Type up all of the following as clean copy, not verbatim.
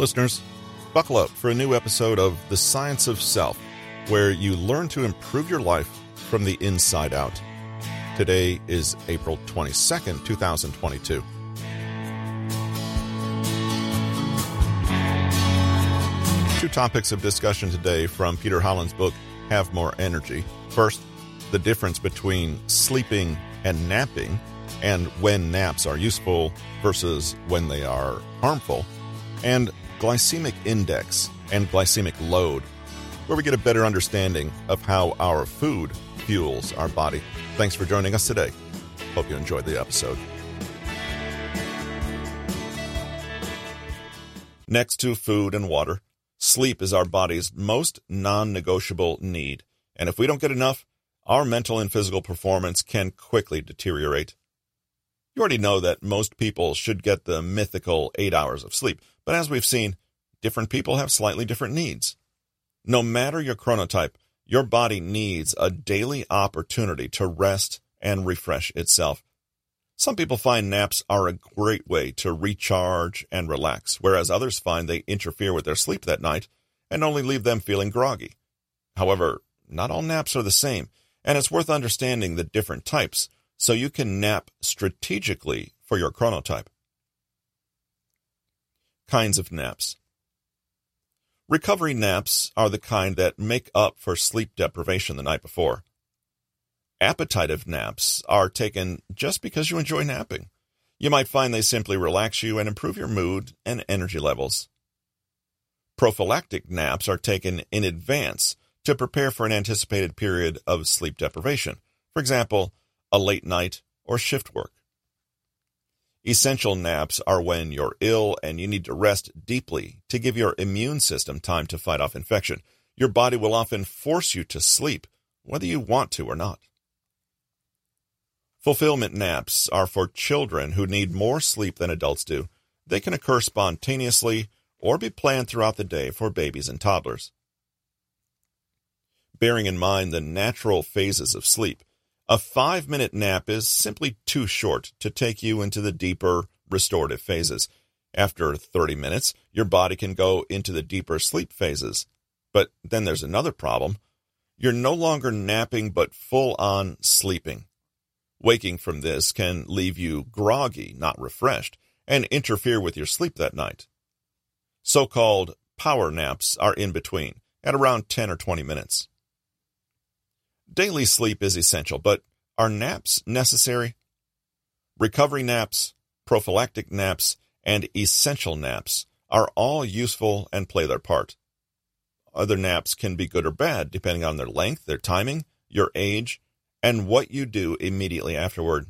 Listeners, buckle up for a new episode of The Science of Self, where you learn to improve your life from the inside out. Today is April 22nd, 2022. Two topics of discussion today from Peter Holland's book, Have More Energy. First, the difference between sleeping and napping, and when naps are useful versus when they are harmful, and glycemic index and glycemic load, where we get a better understanding of how our food fuels our body. Thanks for joining us today. Hope you enjoyed the episode. Next to food and water, sleep is our body's most non-negotiable need. And if we don't get enough, our mental and physical performance can quickly deteriorate. You already know that most people should get the mythical 8 hours of sleep. But as we've seen, different people have slightly different needs. No matter your chronotype, your body needs a daily opportunity to rest and refresh itself. Some people find naps are a great way to recharge and relax, whereas others find they interfere with their sleep that night and only leave them feeling groggy. However, not all naps are the same, and it's worth understanding the different types so you can nap strategically for your chronotype. Kinds of naps. Recovery naps are the kind that make up for sleep deprivation the night before. Appetitive naps are taken just because you enjoy napping. You might find they simply relax you and improve your mood and energy levels. Prophylactic naps are taken in advance to prepare for an anticipated period of sleep deprivation. For example, a late night or shift work. Essential naps are when you're ill and you need to rest deeply to give your immune system time to fight off infection. Your body will often force you to sleep, whether you want to or not. Fulfillment naps are for children who need more sleep than adults do. They can occur spontaneously or be planned throughout the day for babies and toddlers. Bearing in mind the natural phases of sleep, a 5-minute nap is simply too short to take you into the deeper restorative phases. After 30 minutes, your body can go into the deeper sleep phases. But then there's another problem. You're no longer napping but full-on sleeping. Waking from this can leave you groggy, not refreshed, and interfere with your sleep that night. So-called power naps are in between, at around 10 or 20 minutes. Daily sleep is essential, but are naps necessary? Recovery naps, prophylactic naps, and essential naps are all useful and play their part. Other naps can be good or bad, depending on their length, their timing, your age, and what you do immediately afterward.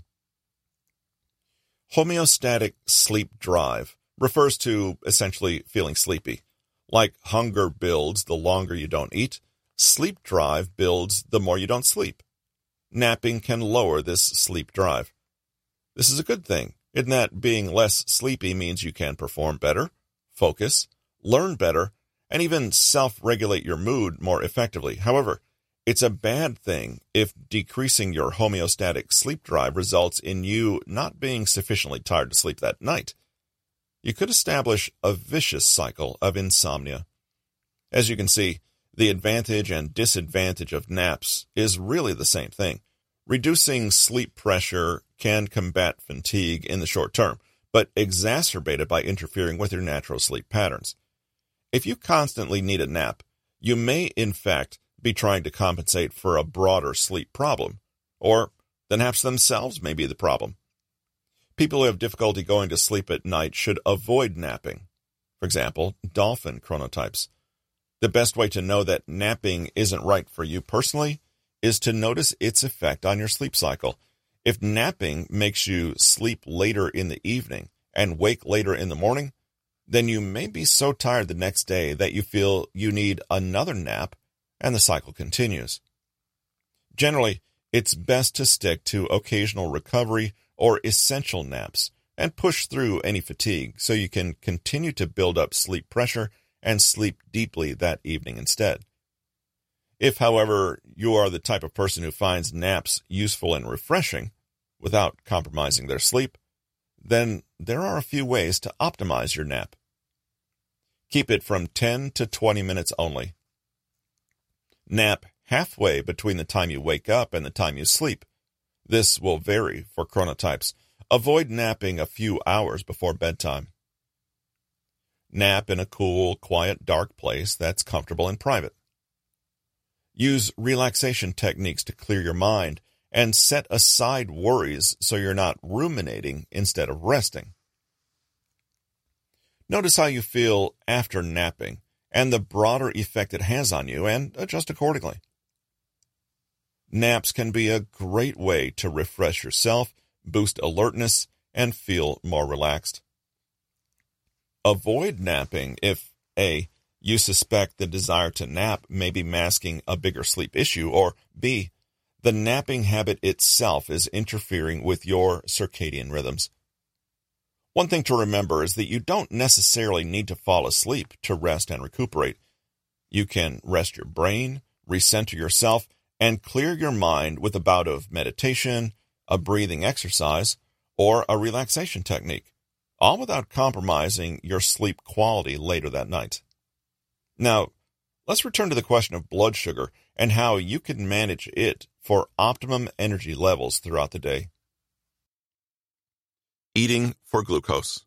Homeostatic sleep drive refers to essentially feeling sleepy. Like hunger builds the longer you don't eat, sleep drive builds the more you don't sleep. Napping can lower this sleep drive. This is a good thing, in that being less sleepy means you can perform better, focus, learn better, and even self-regulate your mood more effectively. However, it's a bad thing if decreasing your homeostatic sleep drive results in you not being sufficiently tired to sleep that night. You could establish a vicious cycle of insomnia. As you can see, the advantage and disadvantage of naps is really the same thing. Reducing sleep pressure can combat fatigue in the short term, but exacerbate it by interfering with your natural sleep patterns. If you constantly need a nap, you may in fact be trying to compensate for a broader sleep problem, or the naps themselves may be the problem. People who have difficulty going to sleep at night should avoid napping. For example, dolphin chronotypes. The best way to know that napping isn't right for you personally is to notice its effect on your sleep cycle. If napping makes you sleep later in the evening and wake later in the morning, then you may be so tired the next day that you feel you need another nap, and the cycle continues. Generally, it's best to stick to occasional recovery or essential naps and push through any fatigue so you can continue to build up sleep pressure and sleep deeply that evening instead. If, however, you are the type of person who finds naps useful and refreshing without compromising their sleep, then there are a few ways to optimize your nap. Keep it from 10 to 20 minutes only. Nap halfway between the time you wake up and the time you sleep. This will vary for chronotypes. Avoid napping a few hours before bedtime. Nap in a cool, quiet, dark place that's comfortable and private. Use relaxation techniques to clear your mind and set aside worries so you're not ruminating instead of resting. Notice how you feel after napping and the broader effect it has on you, and adjust accordingly. Naps can be a great way to refresh yourself, boost alertness, and feel more relaxed. Avoid napping if A, you suspect the desire to nap may be masking a bigger sleep issue, or B, the napping habit itself is interfering with your circadian rhythms. One thing to remember is that you don't necessarily need to fall asleep to rest and recuperate. You can rest your brain, recenter yourself, and clear your mind with a bout of meditation, a breathing exercise, or a relaxation technique, all without compromising your sleep quality later that night. Now, let's return to the question of blood sugar and how you can manage it for optimum energy levels throughout the day. Eating for glucose.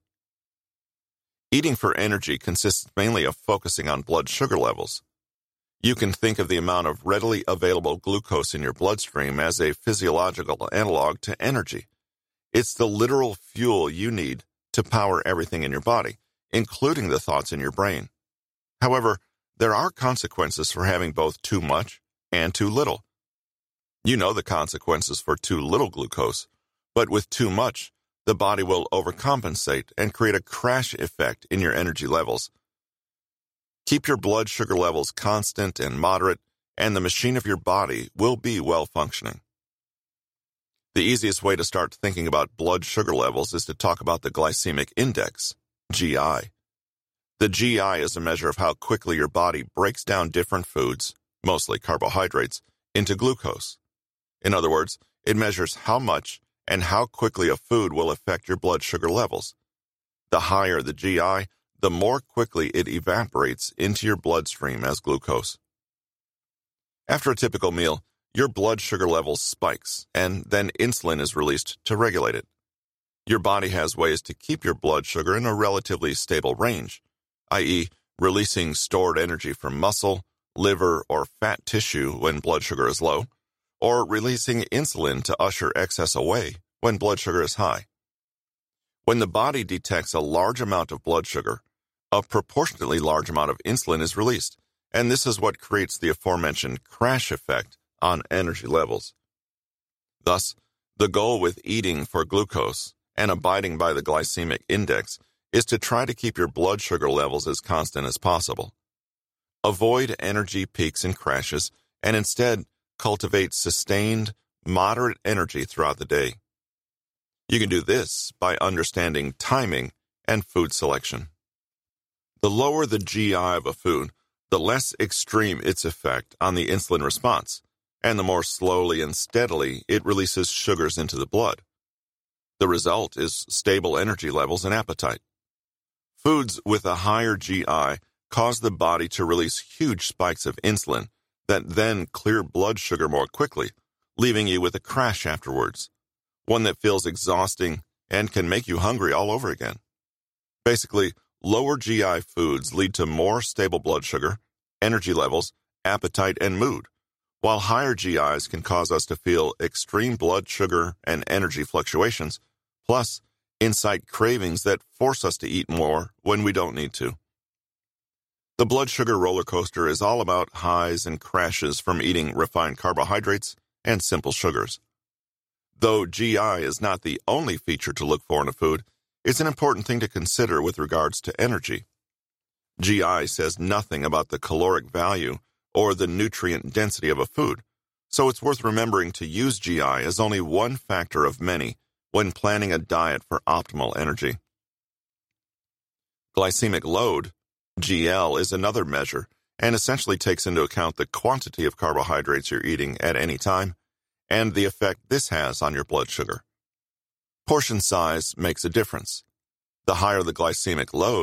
Eating for energy consists mainly of focusing on blood sugar levels. You can think of the amount of readily available glucose in your bloodstream as a physiological analog to energy. It's the literal fuel you need to power everything in your body, including the thoughts in your brain. However, there are consequences for having both too much and too little. You know the consequences for too little glucose, but with too much, the body will overcompensate and create a crash effect in your energy levels. Keep your blood sugar levels constant and moderate, and the machine of your body will be well functioning. The easiest way to start thinking about blood sugar levels is to talk about the glycemic index, GI. The GI is a measure of how quickly your body breaks down different foods, mostly carbohydrates, into glucose. In other words, it measures how much and how quickly a food will affect your blood sugar levels. The higher the GI, the more quickly it evaporates into your bloodstream as glucose. After a typical meal, your blood sugar level spikes, and then insulin is released to regulate it. Your body has ways to keep your blood sugar in a relatively stable range, i.e., releasing stored energy from muscle, liver, or fat tissue when blood sugar is low, or releasing insulin to usher excess away when blood sugar is high. When the body detects a large amount of blood sugar, a proportionately large amount of insulin is released, and this is what creates the aforementioned crash effect on energy levels. Thus, the goal with eating for glucose and abiding by the glycemic index is to try to keep your blood sugar levels as constant as possible. Avoid energy peaks and crashes, and instead cultivate sustained, moderate energy throughout the day. You can do this by understanding timing and food selection. The lower the GI of a food, the less extreme its effect on the insulin response, and the more slowly and steadily it releases sugars into the blood. The result is stable energy levels and appetite. Foods with a higher GI cause the body to release huge spikes of insulin that then clear blood sugar more quickly, leaving you with a crash afterwards, one that feels exhausting and can make you hungry all over again. Basically, lower GI foods lead to more stable blood sugar, energy levels, appetite, and mood, while higher GIs can cause us to feel extreme blood sugar and energy fluctuations, plus incite cravings that force us to eat more when we don't need to. The blood sugar roller coaster is all about highs and crashes from eating refined carbohydrates and simple sugars. Though GI is not the only feature to look for in a food, it's an important thing to consider with regards to energy. GI says nothing about the caloric value or the nutrient density of a food, so it's worth remembering to use GI as only one factor of many when planning a diet for optimal energy. Glycemic load, GL, is another measure and essentially takes into account the quantity of carbohydrates you're eating at any time and the effect this has on your blood sugar. Portion size makes a difference. The higher the glycemic load,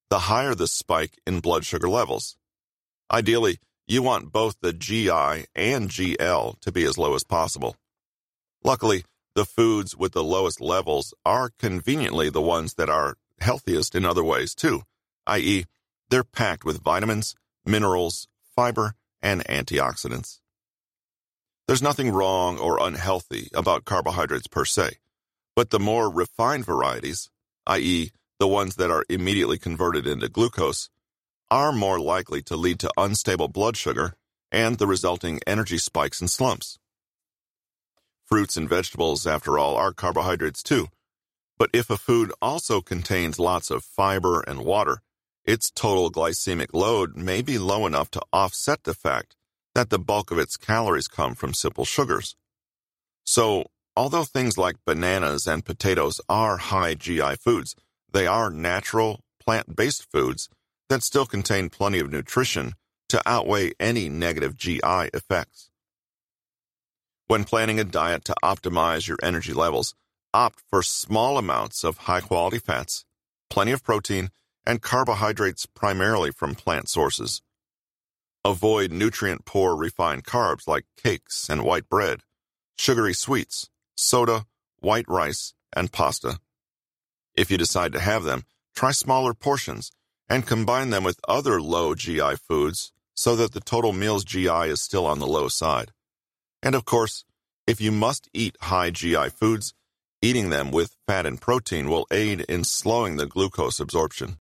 the higher the spike in blood sugar levels. Ideally, you want both the GI and GL to be as low as possible. Luckily, the foods with the lowest levels are conveniently the ones that are healthiest in other ways too, i.e., they're packed with vitamins, minerals, fiber, and antioxidants. There's nothing wrong or unhealthy about carbohydrates per se, but the more refined varieties, i.e., the ones that are immediately converted into glucose, are more likely to lead to unstable blood sugar and the resulting energy spikes and slumps. Fruits and vegetables, after all, are carbohydrates too, but if a food also contains lots of fiber and water, its total glycemic load may be low enough to offset the fact that the bulk of its calories come from simple sugars. So, although things like bananas and potatoes are high GI foods, they are natural, plant-based foods that still contain plenty of nutrition to outweigh any negative GI effects. When planning a diet to optimize your energy levels, opt for small amounts of high-quality fats, plenty of protein, and carbohydrates primarily from plant sources. Avoid nutrient-poor refined carbs like cakes and white bread, sugary sweets, soda, white rice, and pasta. If you decide to have them, try smaller portions and combine them with other low GI foods so that the total meal's GI is still on the low side. And of course, if you must eat high GI foods, eating them with fat and protein will aid in slowing the glucose absorption.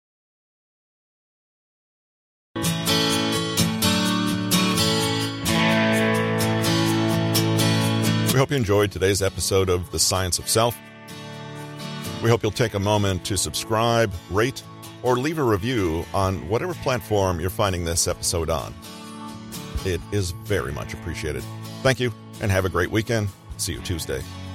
We hope you enjoyed today's episode of The Science of Self. We hope you'll take a moment to subscribe, rate, or leave a review on whatever platform you're finding this episode on. It is very much appreciated. Thank you, and have a great weekend. See you Tuesday.